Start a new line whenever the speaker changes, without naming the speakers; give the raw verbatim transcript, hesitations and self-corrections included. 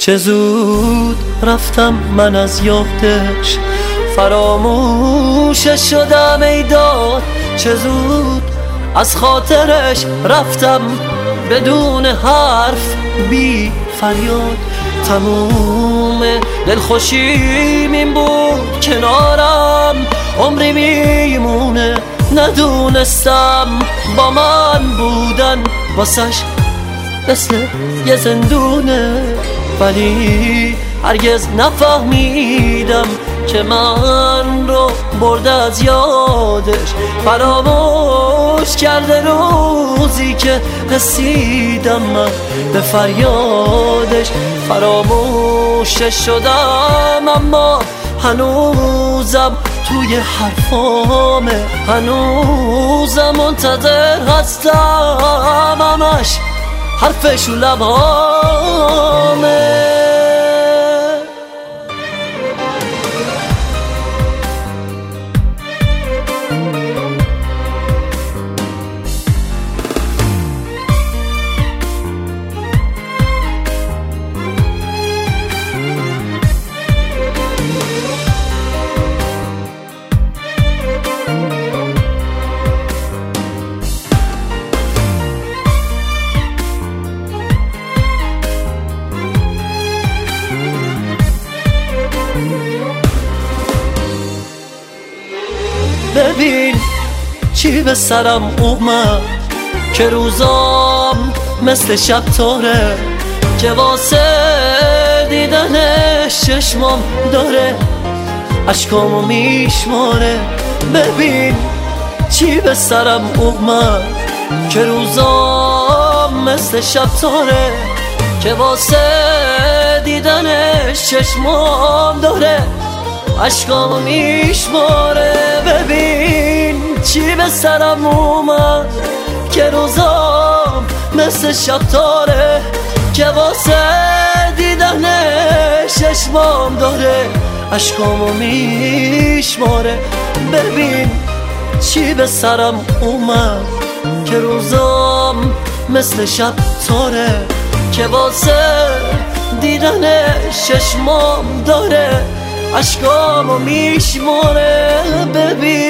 چه زود رفتم من از یادش، فراموشش شدم ای داد. چه زود از خاطرش رفتم بدون حرف بی فریاد. تموم دلخوشیم این بود کنارم، عمری میمونه ندونستم با من بودن واسش مثل یه زندونه. ولی هرگز نفهمیدم که من رو برده از یادش، فراموش کرده روزی که رسیدم من به فریادش. فراموشش شدم اما هنوزم توی حرفامه، هنوزم منتظر هستم، همش حرفش و لبامه. ببین چی به سرم اومد که روزام مثل شب تاره، که واسه دیدنش چشمام داره اشکامو میشماره. ببین چی به سرم اومد که روزام مثل شب تاره، که واسه دیدنش چشمام داره اشکامو میشماره. ببین چی به سرم اومد که روزام مثل شب تاره، که واسه دیدنش چشمام داره اشکامو میشماره. ببین چی به سرم اومد که روزام مثل شب تاره، که واسه دیدنش چشمام داره اشکامو میشماره. ببین